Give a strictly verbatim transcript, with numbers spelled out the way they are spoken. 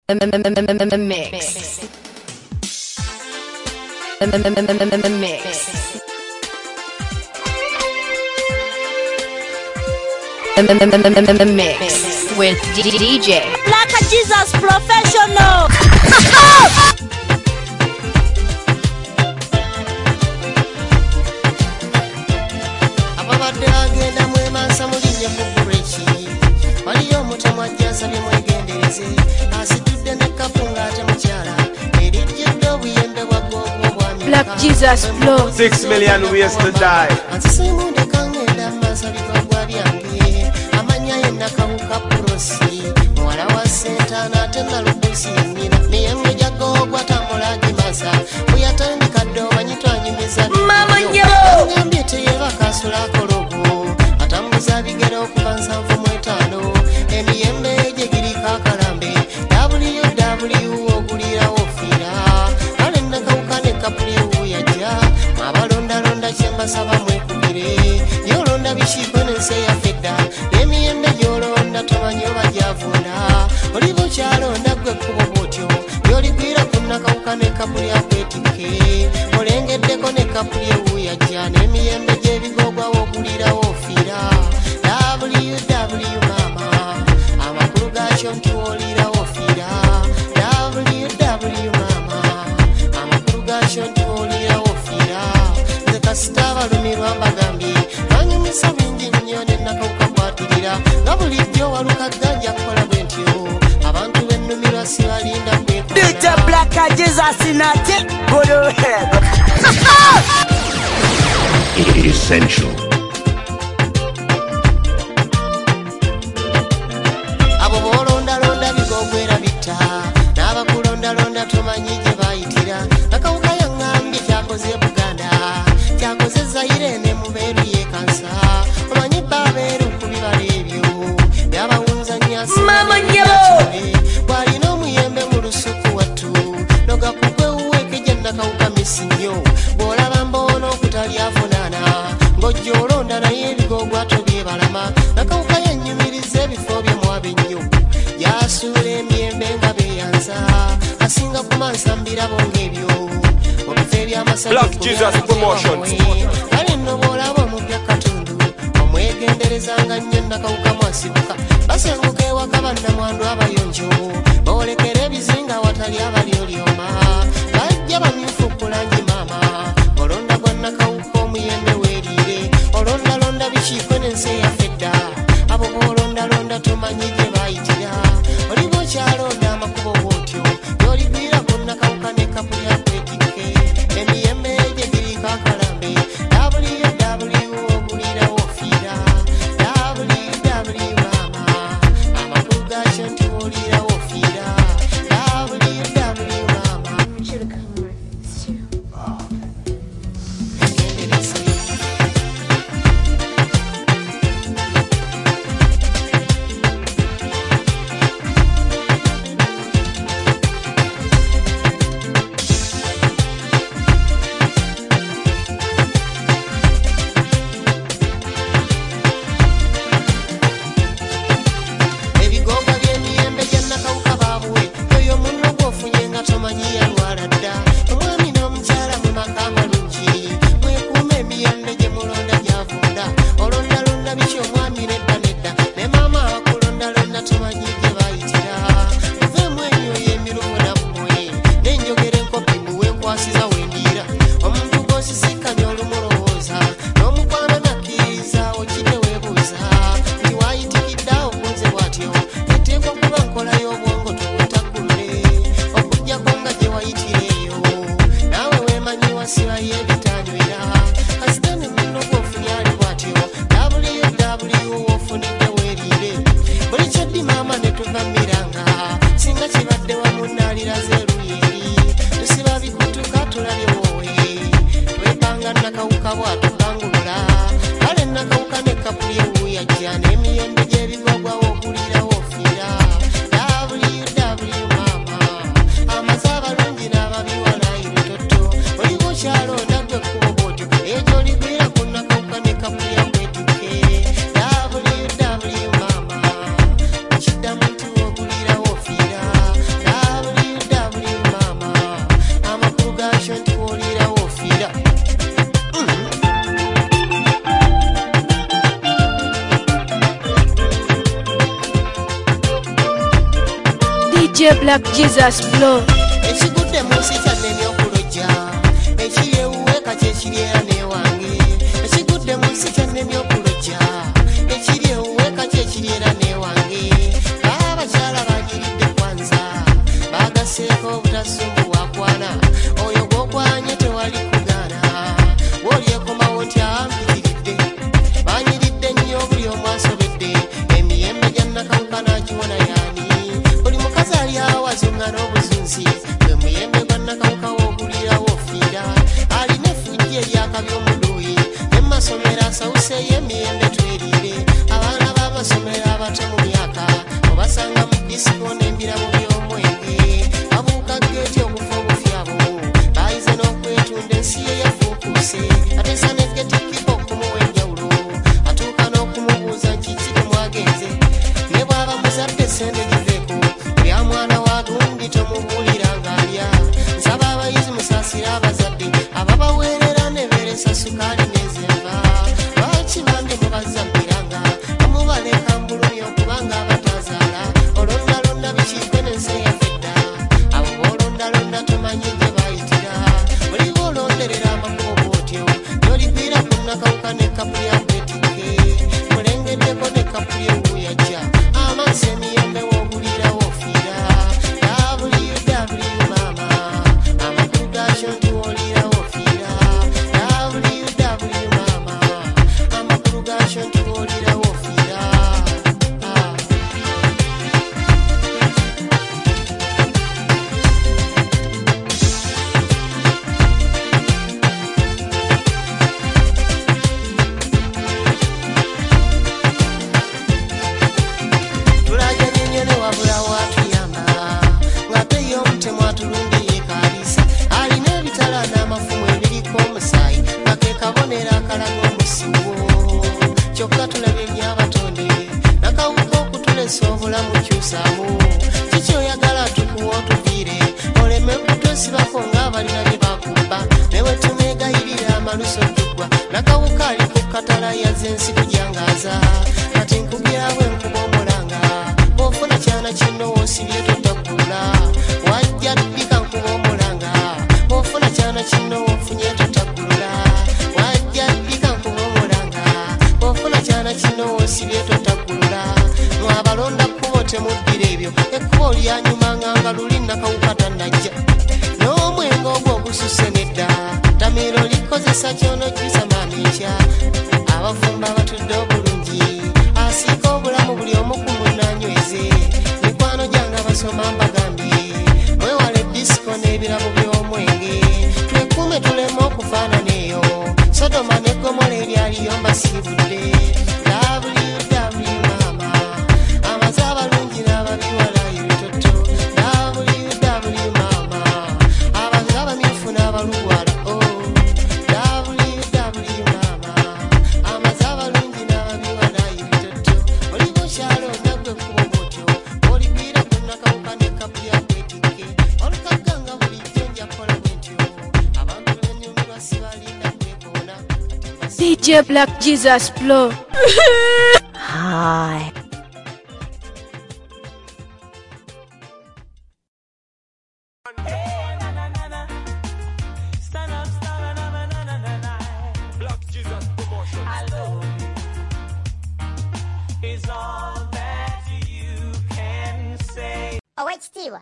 Mix. Mix. Mix with D J Black Jesus Professional. Ababadde agenda mwemansa mulinye mu brechi. Waliyo mutemwa jasa bimwegendereze. Asitudde ne kapunga ate mukyala. Erijjudde obuyembe bwa gogo bwa Amerika. Black Jesus Flow. Six million ways to die. Ansisemunde kangenda masa bikogwa byange. Amanya yenna kawuka prosi. Mwala wa sentana ate nalubusi nyina. Niyemwe jagogwa tambulagi masa. Uyatandika ddo banyitwanyumiza. Mama Nyabo. Ngambye teyeba kasula kologo. Atambuza bigero okuva nsanvu mu etaano. Emiyembe gye giriko akalambe. W W ogulira ofira. Kale nakawuka ne kapulyewo yajja. Abalondalonda kyembasaba mwekubire. Yolonda bishiko n'ensi eyafedda. Emiyembe gyolonda tomanyi oba gyavunda. Oli bukyalonda gwe kkubo bw'otyo. Yoligwira ku nakawuka ne kapulya kwetike. Olengeddeko ne kapulyewo yajja. N'emiyembe gy'ebigogwa wogulira ofira. W W mama. Amakulu gakyo nti wolira ofira. W W mama. Amakulu gakyo nti wolira ofira. Nze kasita abalumirwa mbagambye. Banyumisa bingi nnyo ne nakawuka kwatirira. Nga bulijjo waluka ganja kukola bwe ntyo. Abantu bennumirwa sibalinda kwekula. D J Black Jesus in a tip. Good head. Essential. Abo bolondalonda bigogwera bitta. N'abakulondalonda tomanyi gye bayitira. Nakawuka yaŋŋambye kyakoze Buganda. Kyakoze Zaire ne mubeeru yeekansa. Omanyi baabeeru ku bibala ebyo. Byabawunza nnyasi. Mama Nyabo. Bw'alina omuyembe mu lusuku wattu. Nogakugwe wuweeke gye nakawuka misi nnyo. Bw'olaba mboono okutali avunaana. Ng'ojja olonda naye ebigogwa tobyebalama. Nakawuka yannyumiriza ebifo bye mwabe nnyo. Yasuula emiyembe nga beeyanza. Asinga kumansambira bongebyo. Obifo eby'amasanyufu Black Jesus Promotions. kale nno bw'olaba omupya katundu. Omwegenderezanga nnyo nakawuka mwasibuka. Basenguka ewaka bannamwandu abayonjo. Boolekera ebizinga watali abalyolyoma. Bajja bamyufu ku langi maama. Olonda gwa nakawuka omuyembe weeriire. Olondalonda bikiiko n'ensi eyafedda. Abo boolondalonda tomanyi gye bayitira. Oli bw'okyalonda amakubo bw'otyo. Yoligwira ku nakawuka ne kapulya kwetike. Emiyembe gye giriko akalambe. W W ogulira ofira. W W mama. Amakulu gakyo nti wolira ofira. J Black Jesus Blow. Ekigudde mu nsi kyannemye okulojja ekiri ewuweka kyekiri era newange ekigudde mu nsi kyannemye okulojja ekiri ewuweka kyekiri era newange abakyala bagiridde kwanza bagaseeko obutasumbuwakwana oyo gwokwanye tewali kugaana woolyekomawo nti ampikiridde banyiridde nnyo buli omu asobedde emiyembe gya nakawuka nagiwona yaani buli mukazi ali awazunga n'obuzunzi gwe muyembe gwa nakawuka w'ogulirawo ofiira alina effujje eryakabi omuduuyi emmasomero asawuseeyo emiyembe tweriire abaana b'amasomero abato mu myaka obasanga mu disiko n'embirabo by'omwenge abuuka geeti okufa obufyabo bayize n'okwetunda ensi ye yafuukuuse ateesa n'egetikiko okumuwa enjawulo atuuka n'okumubuuza nkiki temwagenze ne bw'aba muzadde sente giveeko bya mwana wa gundi tomubuulira ng'alya nsaba abayizi musaasire abazadde ababaweerera ne beeresa sukaali n'ezenva lwaki bambi mubazabbiranga bamubaleka mbulumi okubanga abatazaala olondalonda bikiikwe n'ensi eyafedda abo boolondalonda tomanyi gye bayitira oliba olonderera amakubo bw'otyo n'oligwira ku nakawuka n'ekkapu ya kwetikke mulengeddeko n'ekkapu y'ewuuyajja amazzi emiyembe w'ogulirawo ofiira W W mama amakulu gaakyo nti w'olirawo ofiira W W mama amakulu gaakyo nti w'olirawo ofiira ah. Tulajanye nnyo ne wabula watuyamba ng'ate ye omutemu atulundiye kaalisa alina ebitala n'amafumu ebiriko omusaayi nga ke kabonero akalaga omusiwo kyokka tulabye ebyabatonde nakawuka okutulesa obulamu kyusaamu kiki oyagala tukuwa otuviire oleme kutwesibako ng'abalina bye bakumba ne bwe tuneegayirira amaluso tugwa nakawuka ali ku katala yazze ensi kujangaaza kati nkubirawo enkuba omulanga bw'ofuna kyana kino woosibye totaggula wajja ddika nkuba omulanga bw'ofuna kyana kino woofunye totaggulula wajja ddika nkuba omulanga bw'ofuna kyana kino woosibye totaggulula mwabalonda kkubo temuddira ebyo ekkubo lyanyumanga nga luli nakawuka tannajja n'omwenge ogwo ogususse nedda tamiiro likozesa kyonojjusa maaminkya abafumba batudde obulungi asiika obulamu buli omu ku munnanyweze mikwano gyange basoma mbagambye mwewale disiko n'ebirabo by'omwenge twekuume tuleme okufaanana eyo sodoma ne gomola ebyaliyo mbasiibudde W W mama amaze abalungi n'ababiwala ebitoto W W mama abaze abamyufu n'abalugwala oh W W mama amaze abalungi n'ababiwala ebitoto oli bukyalo nagwe kubo bwotyo oligwira ku nakawuka n'ekkapu ya kwetikke olukaganga bulijjo nja kola bwentyo abantu benyumirwa sibalinda kwekoona D J Black Jesus Blow. Hi. Black Jesus promotion. Is all that you can say. Oh, wait, Steve.